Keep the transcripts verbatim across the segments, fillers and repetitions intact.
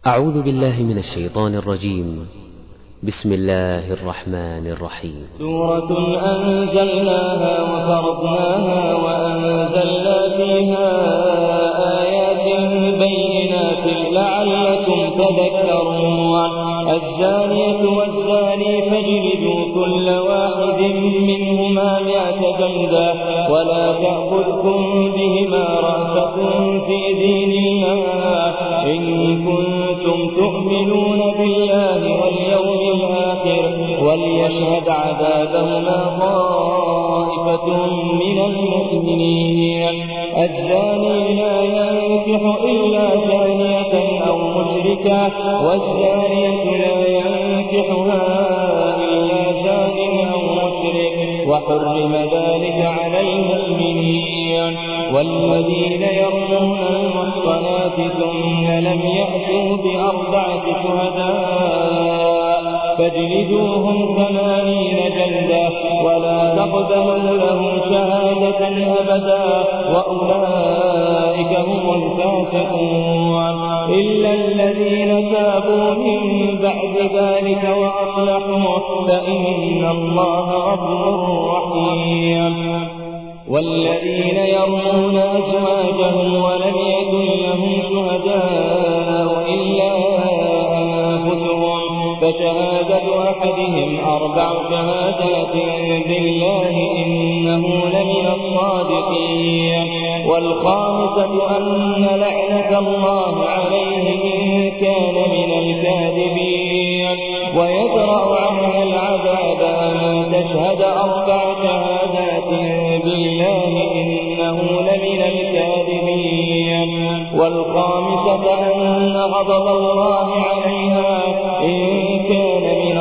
أعوذ بالله من الشيطان الرجيم. بسم الله الرحمن الرحيم. سورة أنزلناها وفرضناها وأنزلنا فيها آيات بينات لعلكم تذكرون. الزانية والزاني فاجلدوا كل واحد منهما مئة جلدة ولا تأخذكم بهما رأفة في دين الله إن كنتم تؤمنون بالله واليوم الآخر وليشهد عذابهما طائفة من المؤمنين. الزاني لا ينكح إلا زانية أو مشركة والزانية لا ينكحها إلا زان أو مشرك وحرم ذلك على المؤمنين. والذين يرمون المحصنات ثم لم يأتوا بأربعة شهداء فاجلدوهم ثمانين جلدة ولا تقبلوا لهم شهادة أبدا وأولئك هم الفاسقون إلا الذين تابوا من بعد ذلك وأصلحوا فإن الله غفور رحيم. والذين يرمون أزواجهم ولم يكن لهم شهداء إلا أنفسهم فشهادة أحدهم أربع شهادات بالله إنه لمن الصادقين. والخامسة أن لعنة الله عليه إن كان من الكاذبين. ويدرأ عنها العذاب أن تشهد أربع شهادات بالله إنه لمن الكاذبين. والخامسة أن غضب الله عليها إن كان من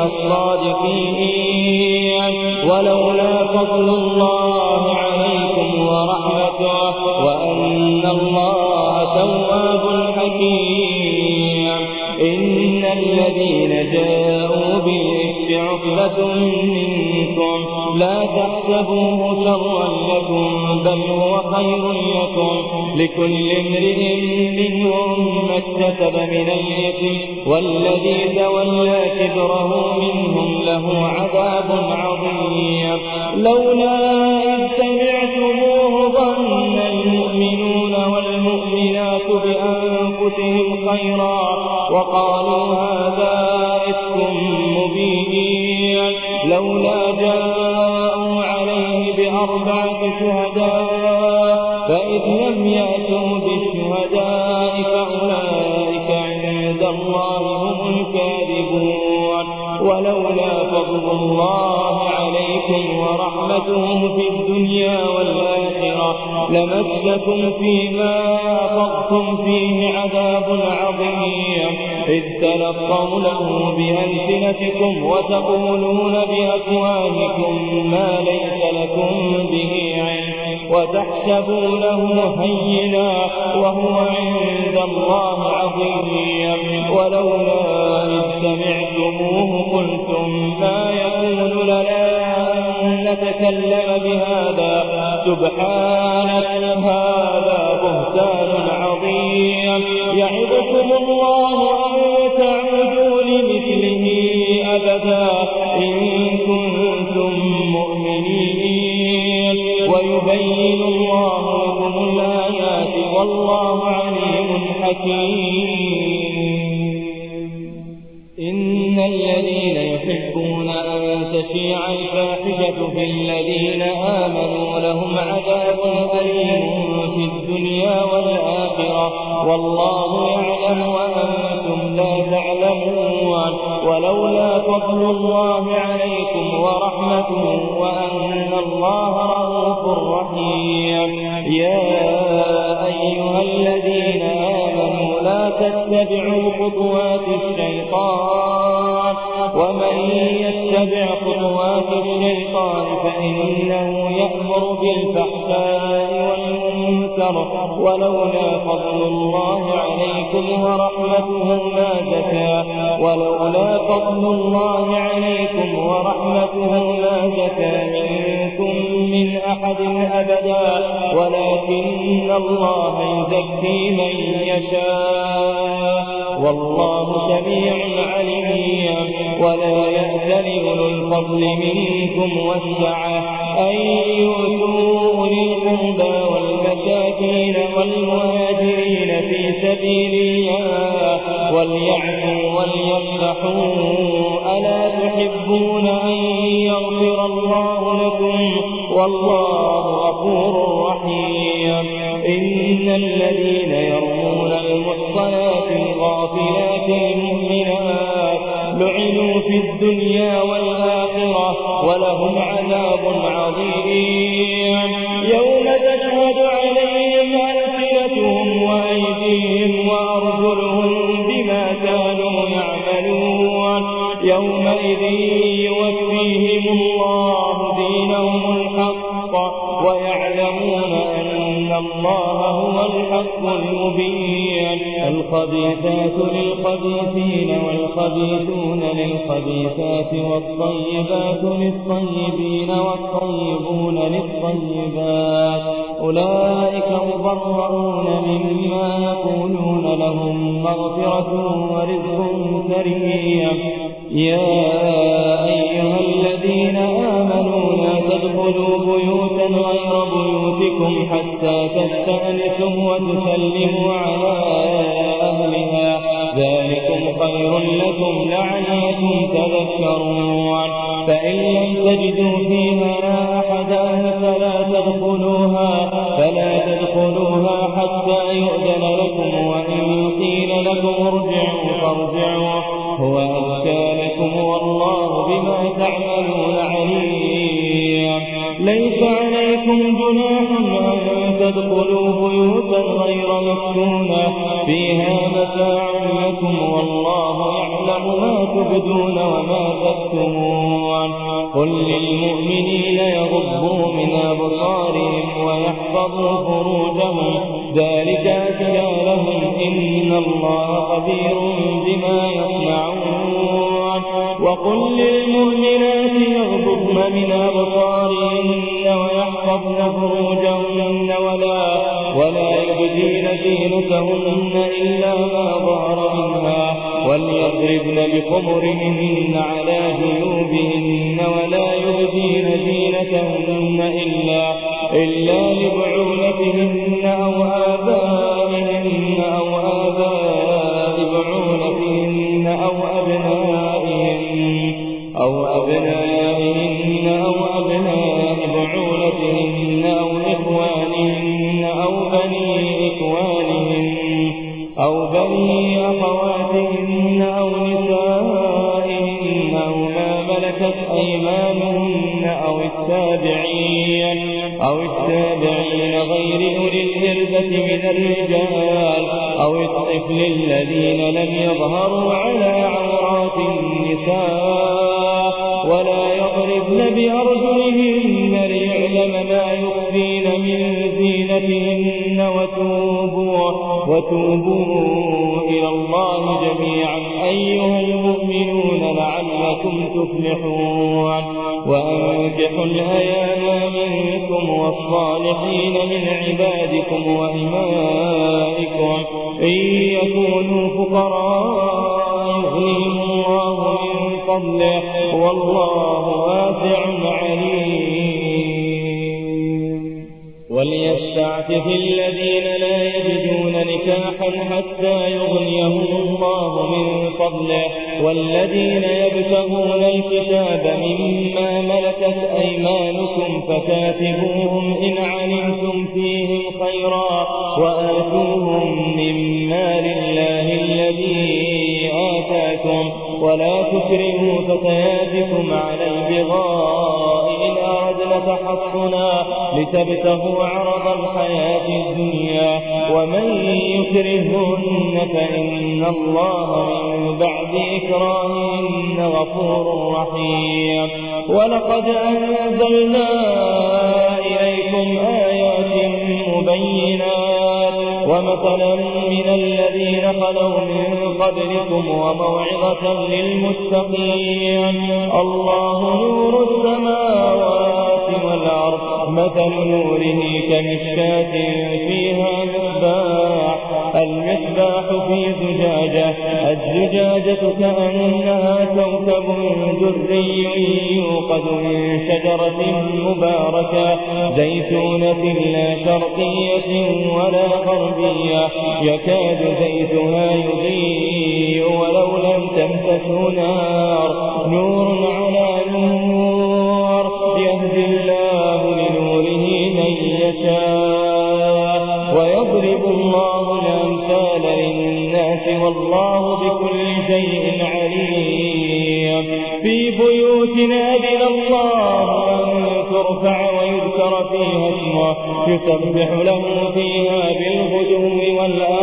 الصادقين. ولولا فضل الله عليكم ورحمته وأن الله تواب حكيم. إن الذين جاءوا بالإفك عقبة منكم لا تحسبوه شرا لكم بل هو خير لكم لكل امرئ منهم ما اكتسب من الإثم والذي تولى كبره منهم له عذاب عظيم. لولا إذ سمعتموه ظن المؤمنون والمؤمنات بأنفسهم خيرا وقالوا هذا إفك مبين. لولا جاءوا عليه بأربعة شهداء فإذ لم يأتوا بالشهداء فأولئك عند الله هم الكاذبون. ولولا فضل الله عليكم ورحمته في الدنيا والآخرة لمسكم فيما أفضتم فيه عذاب عظيم إذ تلقونه بألسنتكم وتقولون بأفواهكم ما ليس لكم به علم وتحسبونه هينا وهو عند الله عظيم. ولولا إذ سمعتموه قلتم ما يكون لنا أن نتكلم بهذا سبحانك هذا بهتان عظيم. يعظكم الله أن تعودوا لمثله أبدا إن كنتم مؤمنين. ويبين الله لكم الآيات والله عليم حكيم. إن الذين يحبون أن تشيع الفاحشة في الذين آمنوا لهم عذاب أليم في الدنيا والآخرة والله يعلم وأنتم لا تعلمون. ولولا فضل الله عليكم ورحمته وأن الله رؤوف رحيم. يا أيها الذين آمنوا لا تتبعوا خطوات الشيطان ومن يتبع خطوات الشيطان فإنه يأمر بالفحشاء والمنكر. ولولا فضل الله عليكم ورحمته ما زكى ولولا فضل الله عليكم ورحمته ما زكى منكم من أحد أبدا ولكن الله يزكي من يشاء والله سميع عليم. ولا يأتل أولو الفضل منكم والسعة أن يؤتوا أولي القربى والمساكين والمهاجرين في سبيل الله وليعفوا وليصفحوا ألا تحبون أن يغفر الله لكم والله غفور رحيم. إن الذين يرمون المحصنات الغافلات المؤمنات لعنوا في الدنيا والآخرة ولهم عذاب عظيم يوم تشهد عليهم ألسنتهم وأيديهم وأرجلهم بما كانوا يعملون يومئذ يوفيهم الله دينهم الحق ويعلمون أن الله هو الحق المبين. الخبيثات للخبيثين والخبيثون للخبيثات والطيبات للطيبين والطيبون للطيبات أولئك مبرؤون مما يقولون لهم مغفرة ورزق كريم. يا أيها الذين آمنوا لا تدخلوا بيوتا غير بيوتكم حتى تستأنسوا وتسلموا على أهلها ذلكم خير لكم لعلكم تذكرون. فإن لم تجدوا فيها أحدا فلا تدخلوها فلا تدخلوها حتى يؤذن لكم وإن قيل لكم ارجعوا فارجعوا هو أزكى لكم والله بما تعملون عليم. ليس عليكم جناح أن تدخلوا بيوتا غير مسكونة فيها متاع لكم والله يعلم ما تبدون وما تكتمون. قل للمؤمنين يغضوا من أبصارهم ويحفظوا فروجهم ذلك أزكى لهم إن الله خبير بما يصنعون. وقل للمؤمنات يغضضن من أبصارهن ويحفظن فروجهن ولا ولا يبدين زينتهن إلا ما ظهر منها وليضربن بخمرهن على جيوبهن ولا يبدين زينتهن إلا إلا لبعولتهن أو آبائهن أو آباء بعولتهن أو أبنائهن أو أبنائهن أو أبناء بعولتهن أو إخوانهن أو بني إخوانهن أو بني أخواتهن أو نسائهن أو ما ملكت أيمانهن أو التابعين أو التابعين غير أولي الإربة من الرجال أو الطفل الذين لم يظهروا على عورات النساء ولا يضربن بأرجلهن ليعلم ما يخفين من زينتهن وتوبوا, وتوبوا إلى الله جميعا أيها المؤمنون لعلكم تفلحون. وأنكحوا الأيام منكم والصالحين من عبادكم وإمائكم إن يكونوا فقراء يغنيهم الله من فضله والله واسع عليم. وليستعفف الذين لا يجدون نكاحا حتى يغنيهم الله من فضله والذين يبتغون الكتاب مما ملكت أيمانكم فكاتبوهم إن علمتم فيهم خيرا وآتوهم من مال الله الذي آتاكم ولا تكرهوا فتياتكم على البغاء إن أردنا تحصنا لتبتغوا عرض الحياة الدنيا ومن يكرهن فإن الله من بعد إكراههن غفور رحيم. ولقد أنزلنا إليكم آيات مبينات ومثلا من الذين خلوا من قبلكم وموعظة للمتقين. الله نور السماوات والأرض مثل نوره كمشكاة فيها مصباح المصباح في زجاجة الزجاجة كأنها كوكب دري يوقد من شجرة مباركة زيتونة لا شرقية ولا غربية يكاد زيتها يضيء ولو لم تمسسه نار نور على نور يهدي الله لنوره من يشاء ويضرب الله الأمثال للناس والله بكل شيء عليم في بيوت أذن الله أن ترفع ويذكر فيها اسمه يسبح له فيها بالغدو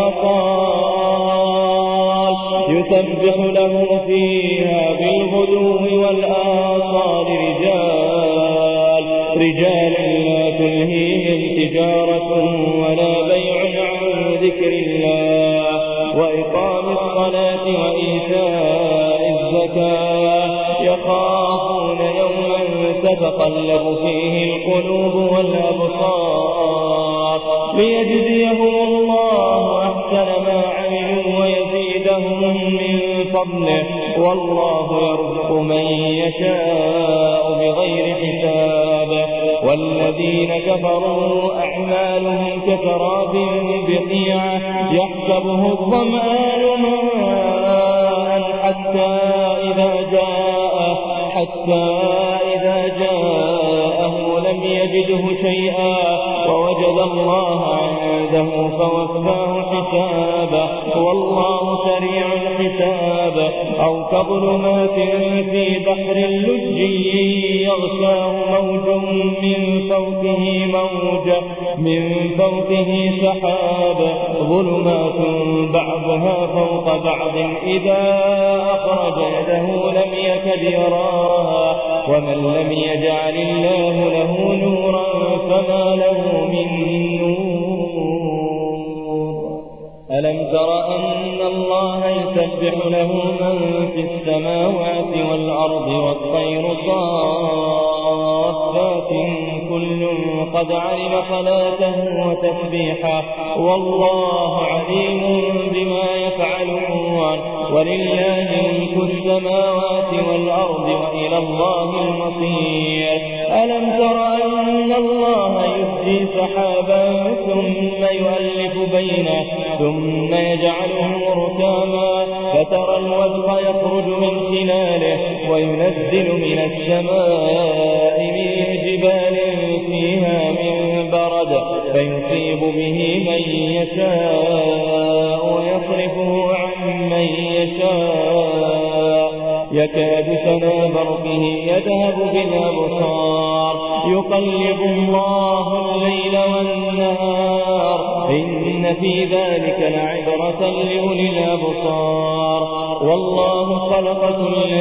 والآصال يسبح له فيها بالغدو والآصال رجال رجال لا تلهيهم تجارة ولا بيع عن ذكر الله وإقام الصلاة وإيتاء الزكاة يخافون يوما تتقلب فيه القلوب والأبصار ليجزيهم الله أحسن ما عملوا ويزيدهم من فضله والله يرزق من يشاء بغير حساب والذين كفروا أعمالهم كسراب بقيعة يحسبه الظمآن ماء حتى إذا جاء حتى إذا جاءه لم يجده شيئا ووجد الله عنده فوفاه حسابه والله سريع الحساب أو كظلمات في بحر لجي يغشاه موج من فوقه موج من فوقه سحاب ظلمات بعضها فوق بعض إذا أخرج يده لم يكد يراها ومن لم يجعل الله له نورا فما له من نور ألم تر أن الله يسبح له من في السماوات والأرض والطير صافات كل قد علم صلاته وتسبيحه والله عليم بما يفعلون ولله ملك السماوات والأرض وإلى الله المصير ألم تر أن الله يزجي سحابا ثم يؤلف بينه ثم يجعله ركاما فترى الودق يخرج من خلاله وينزل من السماء من جبال فيها من برد فيصيب به من يشاء ويصرفه عن من يشاء يكاد سنا برقه يذهب بالأبصار يقلب الله الليل والنهار إن في ذلك لعبرة لأولي الأبصار والله خلق كل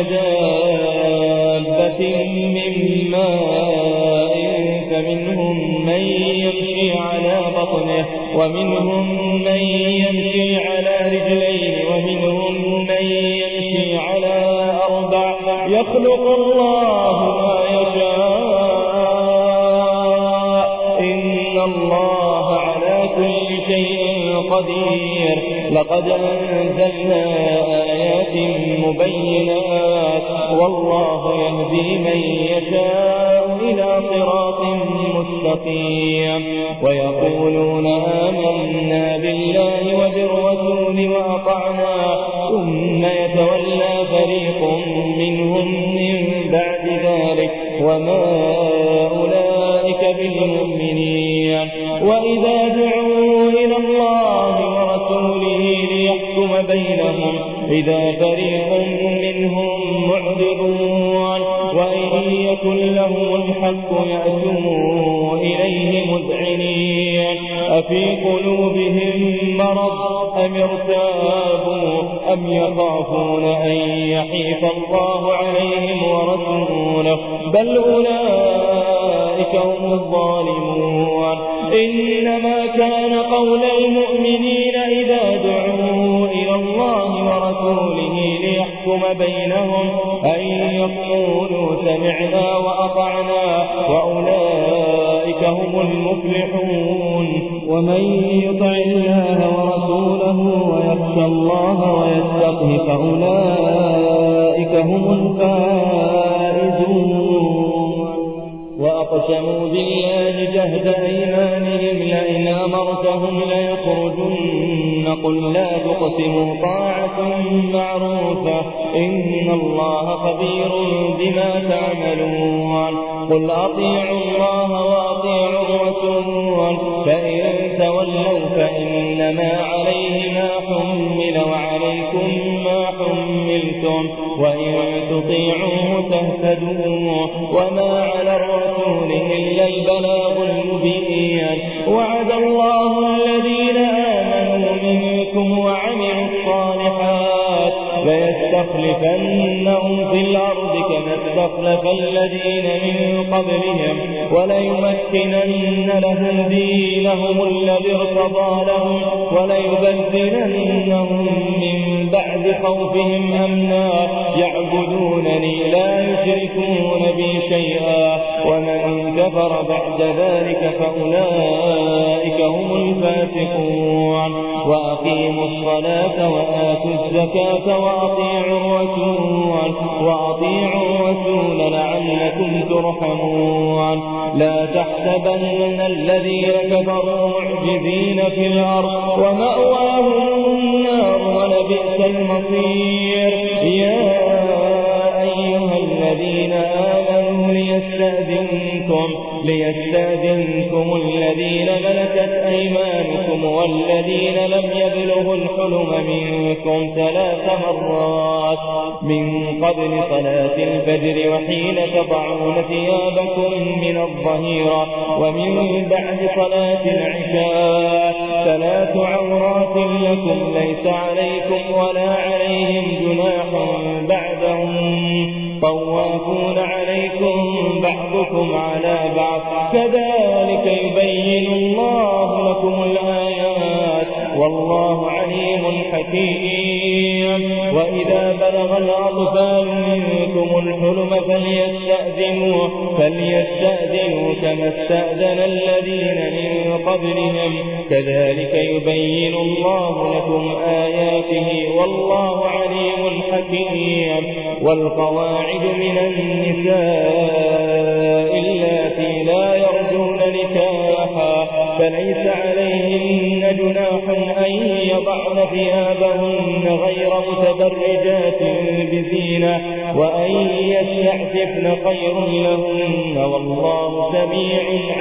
دابة من ماء فمنهم من يمشي على بطنه ومنهم من يمشي على رجلين ومنهم من يمشي على أربع يخلق الله ما يشاء إن الله على كل شيء قدير لقد أنزلنا آيات مبينات والله يهدي من يشاء إلى صراط مستقيم ويقولون آمنا بالله وبالرسول وأطعنا ثم يتولى فريق منهم من بعد ذلك وما أولئك بالمؤمنين وإذا دعوا إلى الله ورسوله ليحكم بينهم إذا فريق منهم معرضون وإن يكن لهم الحق يأتوا إليه مذعنين أفي قلوبهم مرض أم ارتابوا أم يخافون أن يحيف الله عليهم ورسوله بل أولئك هم الظالمون إنما كان قول المؤمنين إذا دعوا إلى الله ورسوله ليحكم بينهم أن يقولوا سمعنا وأطعنا وأولئك فأولئك هم المفلحون. ومن يطع الله ورسوله ويخشى الله ويتقه فأولئك هم الفائزون. وأقسموا بالله جهد أيمانهم لئن أمرتهم ليخرجن قل لا تقسموا طاعة معروفة إن الله خبير بما تعملون. قل أطيعوا الله وأطيعوا الرسول فإن تولوا فإنما عليه ما حمل وعليكم ما حملتم وإن تطيعوه تهتدوا وما على الرسول إلا البلاغ المبين. وعد الله الذين آمنوا منكم وعملوا الصالحات ليستخلفنهم في الأرض كما استخلف الذين من قبلهم وليمكنن لهم دينهم الذي ارتضى لهم وليبدلنهم من بعد خوفهم أمنا يعبدونني لا يشركون بي شيئا ومن كفر بعد ذلك فأولئك هم الفاسقون. وأقيموا الصلاة وآتوا الزكاة وأطيعوا الرسول وأطيعوا الرسول لعلكم ترحمون. لا تحسبن الذين كفروا معجزين في الأرض ومأواهم النار ولبئس المصير. يا أيها الذين آمنوا ليستأذنكم ليستأذنكم الذين ملكت أيمانكم والذين لم يبلغوا الحلم منكم ثلاث مرات من قبل صلاة الفجر وحين تضعون ثيابكم من الظهيرة ومن بعد صلاة العشاء ثلاث عورات لكم ليس عليكم ولا عليهم جناح بعدهم طوافون عليكم بعضكم على بعض كذلك يبين الله لكم الآيات والله عليم حكيم. وإذا بلغ الأطفال منكم الحلم فليستأذنوا فليستأذنوا كما استأذن الذين من قبلهم كذلك يبين الله لكم آياته والله عليم حكيم. والقواعد من النساء اللاتي لا يرجون نكاحا فليس عليهن جناح أن يضعن ثيابهن غير متبرجات بزينة وأن يستعففن خير لهن والله سميع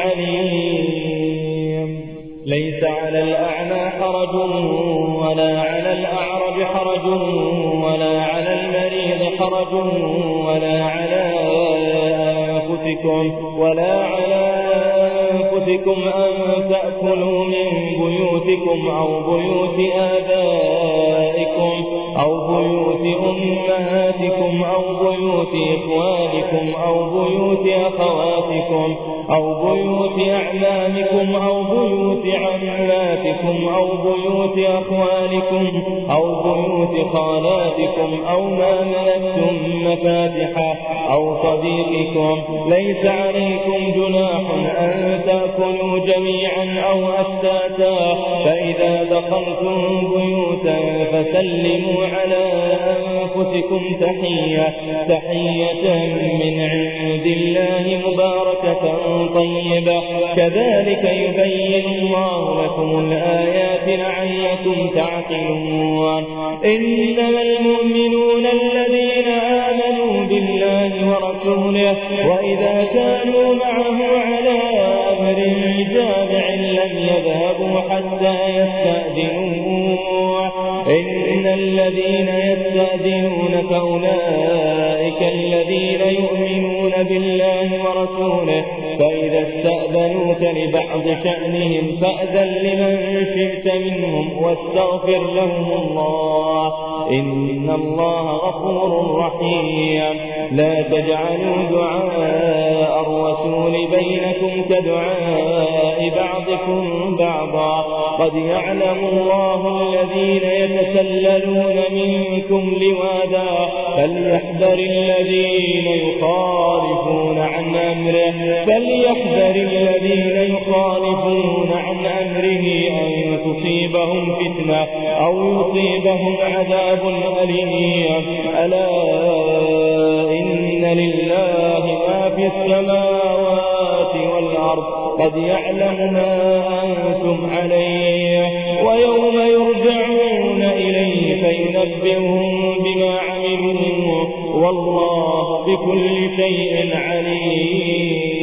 عليم. ليس على الأعمى حرج ولا على الأعرج حرج ولا على المريض حرج ولا على أنفسكم ولا على أنفسكم أن تأكلوا من بيوتكم أو بيوت آبائكم أو بيوت أمهاتكم أو بيوت إخوانكم أو بيوت أخواتكم أو بيوت أعمامكم أو بيوت عماتكم أو بيوت أخوالكم أو بيوت خالاتكم أو ما ملكتم مفاتحه أو صديقكم. ليس عليكم جناح أن تأكلوا جميعا أو أشتاتا فإذا دخلتم بيوتا فسلموا على أنفسكم تحية تحية من عند الله مباركة طيبة كذلك يبين الله لكم الآيات لعلكم تعقلون. إنما المؤمنون الذين آمنوا بالله ورسوله وإذا كانوا معه على أمر جامع لم يذهبوا حتى يستأذنوه. إن الذين يستأذنونك أولئك الذين يؤمنون بالله ورسوله فإذا استأذنوك لبعض شأنهم فأذن لمن شئت منهم واستغفر لهم الله إن الله غفور رحيم. لا تجعلوا دعاء الرسول بينكم كدعاء بعضكم بعضا قد يعلم الله الذين يتسللون منكم لواذا فليحذر الذين يخالفون عن أمره فليحذر الذين يخالفون عن أمره أن تصيبهم فتنة أو يصيبهم عذاب أليم. ألا إن لله ما في السماوات والأرض قد يعلم ما أنتم عليه ويوم يرجعون إليه فينبئهم بما عملوا والله بكل شيء عليم.